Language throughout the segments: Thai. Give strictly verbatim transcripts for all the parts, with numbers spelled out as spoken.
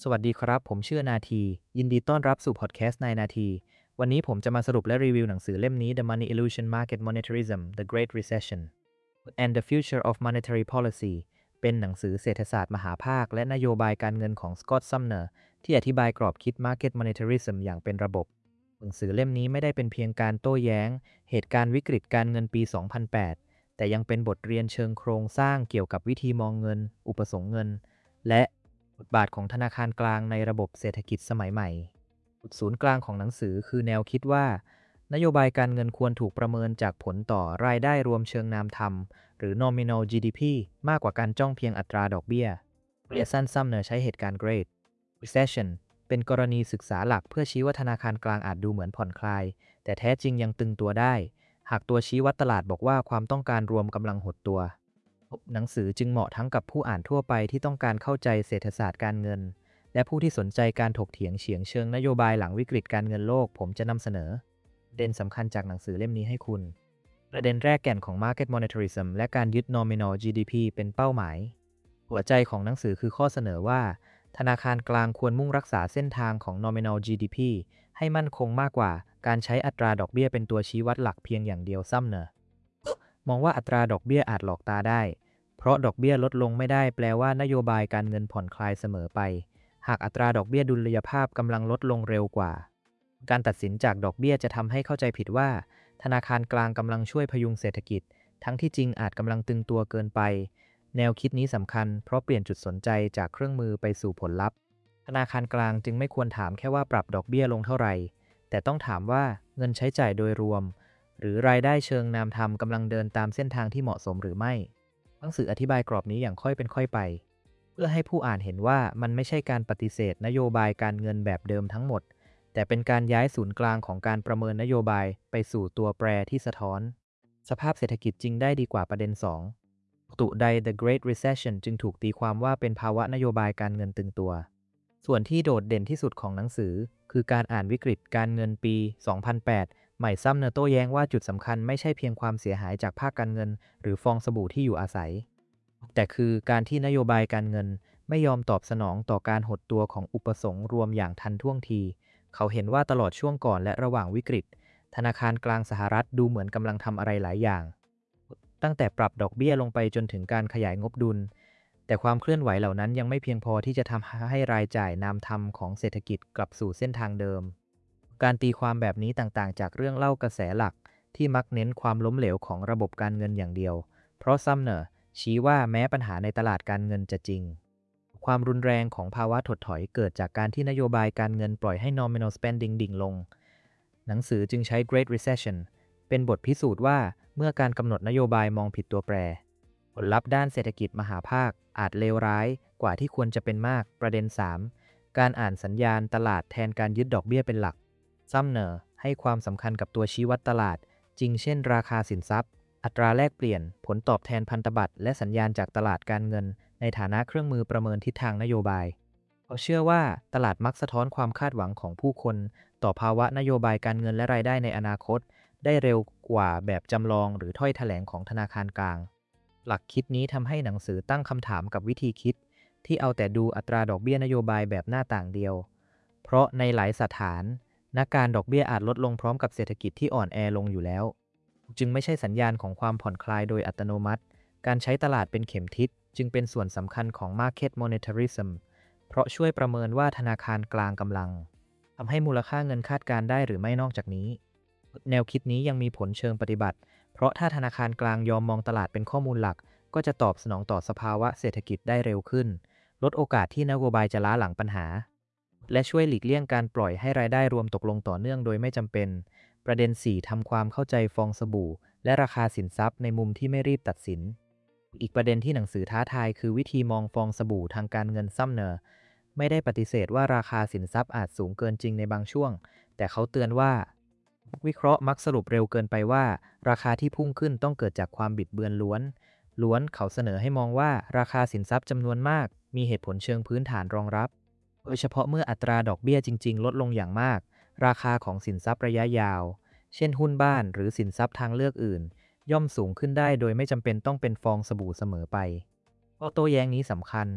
สวัสดีครับผมชื่อนาทียินดีต้อนรับสู่พอดแคสต์นายนาทีวันนี้ผมจะมาสรุปและรีวิวหนังสือเล่มนี้ The Money Illusion Market Monetarism The Great Recession and the Future of Monetary Policy เป็นหนังสือเศรษฐศาสตร์มหาภาคและนโยบายการเงินของสกอตต์ซัมเนอร์ที่อธิบายกรอบคิด Market Monetarism อย่างเป็นระบบหนังสือเล่มนี้ไม่ได้เป็นเพียงการโต้แย้งเหตุการณ์วิกฤตการเงินปี สองพันแปด แต่ยังเป็นบทเรียนเชิงโครงสร้างเกี่ยวกับวิธีมองเงิน อุปสงค์เงิน และบทบาทของธนาคารกลางในระบบเศรษฐกิจสมัยใหม่จุดศูนย์กลางของหนังสือคือแนวคิดว่านโยบายการเงินควรถูกประเมินจากผลต่อรายได้รวมเชิงนามธรรมหรือ nominal จี ดี พี มากกว่าการจ้องเพียงอัตราดอกเบี้ยเรียสันซัมเนอร์ใช้เหตุการณ์ Great Recession เป็นกรณีศึกษาหลักเพื่อชี้ว่าธนาคารกลางอาจดูเหมือนผ่อนคลายแต่แท้จริงยังตึงตัวได้หากตัวชี้วัดตลาดบอกว่าความต้องการรวมกำลังหดตัวหนังสือจึงเหมาะทั้งกับผู้อ่านทั่วไปที่ต้องการเข้าใจเศรษฐศาสตร์การเงินและผู้ที่สนใจการถกเถียงเฉียงเชิงนโยบายหลังวิกฤตการเงินโลกผมจะนำเสนอประเด็นสำคัญจากหนังสือเล่มนี้ให้คุณประเด็นแรกแก่นของ Market Monetarism และการยึด Nominal จี ดี พี เป็นเป้าหมายหัวใจของหนังสือคือข้อเสนอว่าธนาคารกลางควรมุ่งรักษาเส้นทางของ Nominal จี ดี พี ให้มั่นคงมากกว่าการใช้อัตราดอกเบี้ยเป็นตัวชี้วัดหลักเพียงอย่างเดียวซ้ำเนอะมองว่าอัตราดอกเบี้ยอาจหลอกตาได้เพราะดอกเบี้ยลดลงไม่ได้แปลว่านโยบายการเงินผ่อนคลายเสมอไปหากอัตราดอกเบี้ยดุลยภาพกำลังลดลงเร็วกว่าการตัดสินจากดอกเบี้ยจะทำให้เข้าใจผิดว่าธนาคารกลางกำลังช่วยพยุงเศรษฐกิจทั้งที่จริงอาจกำลังตึงตัวเกินไปแนวคิดนี้สำคัญเพราะเปลี่ยนจุดสนใจจากเครื่องมือไปสู่ผลลัพธ์ธนาคารกลางจึงไม่ควรถามแค่ว่าปรับดอกเบี้ยลงเท่าไหร่แต่ต้องถามว่าเงินใช้จ่ายโดยรวมหรือรายได้เชิงนามธรรมกำลังเดินตามเส้นทางที่เหมาะสมหรือไม่หนังสืออธิบายกรอบนี้อย่างค่อยเป็นค่อยไปเพื่อให้ผู้อ่านเห็นว่ามันไม่ใช่การปฏิเสธนโยบายการเงินแบบเดิมทั้งหมดแต่เป็นการย้ายศูนย์กลางของการประเมินนโยบายไปสู่ตัวแปรที่สะท้อนสภาพเศรษฐกิจจริงได้ดีกว่าประเด็นสองตุใด The Great Recession จึงถูกตีความว่าเป็นภาวะนโยบายการเงินตึงตัวส่วนที่โดดเด่นที่สุดของหนังสือคือการอ่านวิกฤตการเงินปี สองพันแปด ใหม่ซัมเนอร์โต้แย้งว่าจุดสำคัญไม่ใช่เพียงความเสียหายจากภาคการเงินหรือฟองสบู่ที่อยู่อาศัยแต่คือการที่นโยบายการเงินไม่ยอมตอบสนองต่อการหดตัวของอุปสงค์รวมอย่างทันท่วงทีเขาเห็นว่าตลอดช่วงก่อนและระหว่างวิกฤตธนาคารกลางสหรัฐดูเหมือนกำลังทำอะไรหลายอย่างตั้งแต่ปรับดอกเบี้ยลงไปจนถึงการขยายงบดุลแต่ความเคลื่อนไหวเหล่านั้นยังไม่เพียงพอที่จะทำให้รายจ่ายนามธรรมของเศรษฐกิจกลับสู่เส้นทางเดิมการตีความแบบนี้ต่างๆจากเรื่องเล่ากระแสหลักที่มักเน้นความล้มเหลวของระบบการเงินอย่างเดียวเพราะซัมเนอร์ชี้ว่าแม้ปัญหาในตลาดการเงินจะจริงความรุนแรงของภาวะถดถอยเกิดจากการที่นโยบายการเงินปล่อยให้ nominal spending ดิ่งลงหนังสือจึงใช้ Great Recession เป็นบทพิสูจน์ว่าเมื่อการกำหนดนโยบายมองผิดตัวแปรผลลัพธ์ด้านเศรษฐกิจมหาภาคอาจเลวร้ายกว่าที่ควรจะเป็นมากประเด็นสามการอ่านสัญญาณตลาดแทนการยึดดอกเบี้ยเป็นหลักซัมเนอร์ให้ความสำคัญกับตัวชี้วัดตลาดจริงเช่นราคาสินทรัพย์อัตราแลกเปลี่ยนผลตอบแทนพันธบัตรและสัญญาณจากตลาดการเงินในฐานะเครื่องมือประเมินทิศทางนโยบายเขาเชื่อว่าตลาดมักสะท้อนความคาดหวังของผู้คนต่อภาวะนโยบายการเงินและรายได้ในอนาคตได้เร็วกว่าแบบจำลองหรือถ้อยแถลงของธนาคารกลางหลักคิดนี้ทำให้หนังสือตั้งคำถามกับวิธีคิดที่เอาแต่ดูอัตราดอกเบี้ยนโยบายแบบหน้าต่างเดียวเพราะในหลายสถานนักการดอกเบี้ยอาจลดลงพร้อมกับเศรษฐกิจที่อ่อนแอลงอยู่แล้วจึงไม่ใช่สัญญาณของความผ่อนคลายโดยอัตโนมัติการใช้ตลาดเป็นเข็มทิศจึงเป็นส่วนสำคัญของ Market Monetarism เพราะช่วยประเมินว่าธนาคารกลางกำลังทำให้มูลค่าเงินคาดการได้หรือไม่นอกจากนี้แนวคิดนี้ยังมีผลเชิงปฏิบัติเพราะถ้าธนาคารกลางยอมมองตลาดเป็นข้อมูลหลักก็จะตอบสนองต่อสภาวะเศรษฐกิจได้เร็วขึ้นลดโอกาสที่นโยบายจะล้าหลังปัญหาและช่วยหลีกเลี่ยงการปล่อยให้รายได้รวมตกลงต่อเนื่องโดยไม่จำเป็นประเด็นสี่ทำความเข้าใจฟองสบู่และราคาสินทรัพย์ในมุมที่ไม่รีบตัดสินอีกประเด็นที่หนังสือท้าทายคือวิธีมองฟองสบู่ทางการเงินซัมเนอร์ไม่ได้ปฏิเสธว่าราคาสินทรัพย์อาจสูงเกินจริงในบางช่วงแต่เขาเตือนว่าวิเคราะห์มักสรุปเร็วเกินไปว่าราคาที่พุ่งขึ้นต้องเกิดจากความบิดเบือนล้วนล้วนเขาเสนอให้มองว่าราคาสินทรัพย์จำนวนมากมีเหตุผลเชิงพื้นฐานรองรับโดยเฉพาะเมื่ออัตราดอกเบี้ยจริงๆลดลงอย่างมากราคาของสินทรัพย์ระยะยาวเช่นหุ้นบ้านหรือสินทรัพย์ทางเลือกอื่นย่อมสูงขึ้นได้โดยไม่จำเป็นต้องเป็นฟองสบู่เสมอไปข้อโต้แย้งนี้สำคัญเพ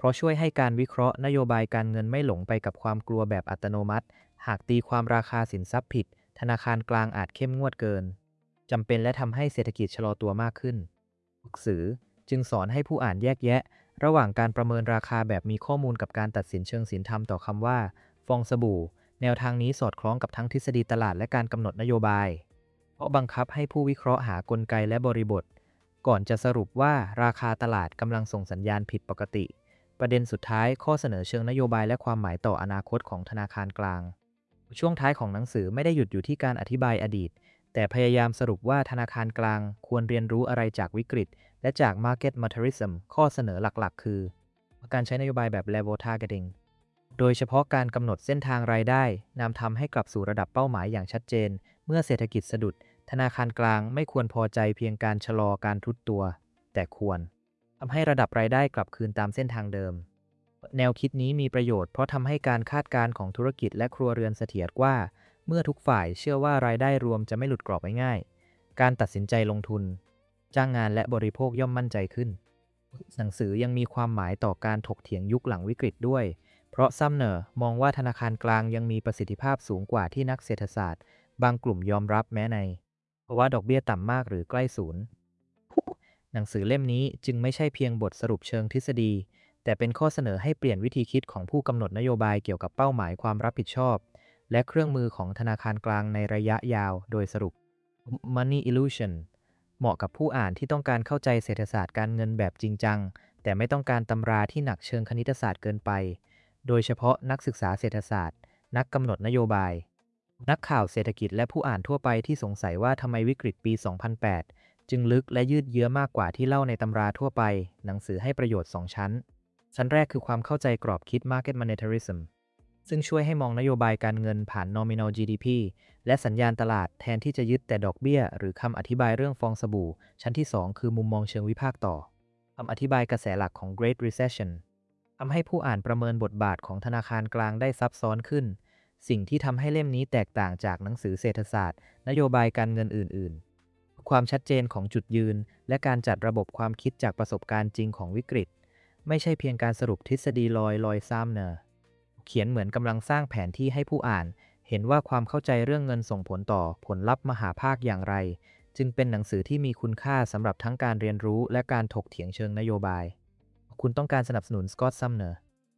ราะช่วยให้การวิเคราะห์นโยบายการเงินไม่หลงไปกับความกลัวแบบอัตโนมัติหากตีความราคาสินทรัพย์ผิดธนาคารกลางอาจเข้มงวดเกินจำเป็นและทำให้เศรษฐกิจชะลอตัวมากขึ้นหนังสือจึงสอนให้ผู้อ่านแยกแยะระหว่างการประเมินราคาแบบมีข้อมูลกับการตัดสินเชิงศีลธรรมต่อคำว่าฟองสบู่แนวทางนี้สอดคล้องกับทั้งทฤษฎีตลาดและการกำหนดนโยบายเพราะบังคับให้ผู้วิเคราะห์หากลไกและบริบทก่อนจะสรุปว่าราคาตลาดกำลังส่งสัญญาณผิดปกติประเด็นสุดท้ายข้อเสนอเชิงนโยบายและความหมายต่ออนาคตของธนาคารกลางช่วงท้ายของหนังสือไม่ได้หยุดอยู่ที่การอธิบายอดีตแต่พยายามสรุปว่าธนาคารกลางควรเรียนรู้อะไรจากวิกฤตและจาก Market Monetarism ข้อเสนอหลักๆคือการใช้นโยบายแบบ Level Targeting โดยเฉพาะการกำหนดเส้นทางรายได้นำทำให้กลับสู่ระดับเป้าหมายอย่างชัดเจนเมื่อเศรษฐกิจสะดุดธนาคารกลางไม่ควรพอใจเพียงการชะลอการทรุดตัวแต่ควรทำให้ระดับรายได้กลับคืนตามเส้นทางเดิมแนวคิดนี้มีประโยชน์เพราะทำให้การคาดการณ์ของธุรกิจและครัวเรือนเสถียรกว่าเมื่อทุกฝ่ายเชื่อว่ารายได้รวมจะไม่หลุดกรอบง่ายๆการตัดสินใจลงทุนจ้างงานและบริโภคย่อมมั่นใจขึ้นหนังสือยังมีความหมายต่อการถกเถียงยุคหลังวิกฤตด้วยเพราะซัมเนอร์มองว่าธนาคารกลางยังมีประสิทธิภาพสูงกว่าที่นักเศรษฐศาสตร์บางกลุ่มยอมรับแม้ในภาวะดอกเบี้ยต่ำมากหรือใกล้ศูนย์หนังสือเล่มนี้จึงไม่ใช่เพียงบทสรุปเชิงทฤษฎีแต่เป็นข้อเสนอให้เปลี่ยนวิธีคิดของผู้กำหนดนโยบายเกี่ยวกับเป้าหมายความรับผิดชอบและเครื่องมือของธนาคารกลางในระยะยาวโดยสรุป Money Illusion เหมาะกับผู้อ่านที่ต้องการเข้าใจเศรษฐศาสตร์การเงินแบบจริงจังแต่ไม่ต้องการตำราที่หนักเชิงคณิตศาสตร์เกินไปโดยเฉพาะนักศึกษาเศรษฐศาสตร์นักกำหนดนโยบายนักข่าวเศรษฐกิจและผู้อ่านทั่วไปที่สงสัยว่าทำไมวิกฤตปี สองพันแปด จึงลึกและยืดเยื้อมากกว่าที่เล่าในตำราทั่วไปหนังสือให้ประโยชน์สองชั้นชั้นแรกคือความเข้าใจกรอบคิด Market Monetarism ซึ่งช่วยให้มองนโยบายการเงินผ่าน Nominal จี ดี พี และสัญญาณตลาดแทนที่จะยึดแต่ดอกเบี้ยหรือคำอธิบายเรื่องฟองสบู่ชั้นที่สองคือมุมมองเชิงวิพากษ์ต่อคำอธิบายกระแสหลักของ Great Recession ทำให้ผู้อ่านประเมินบทบาทของธนาคารกลางได้ซับซ้อนขึ้นสิ่งที่ทำให้เล่มนี้แตกต่างจากหนังสือเศรษฐศาสตร์นโยบายการเงินอื่นๆความชัดเจนของจุดยืนและการจัดระบบความคิดจากประสบการณ์จริงของวิกฤตไม่ใช่เพียงการสรุปทฤษฎีลอยลอยซ้ำเนอเขียนเหมือนกำลังสร้างแผนที่ให้ผู้อ่านเห็นว่าความเข้าใจเรื่องเงินส่งผลต่อผลลัพธ์มหาภาคอย่างไรจึงเป็นหนังสือที่มีคุณค่าสำหรับทั้งการเรียนรู้และการถกเถียงเชิงนโยบายคุณต้องการสนับสนุนสกอตต์ซัมเนอร์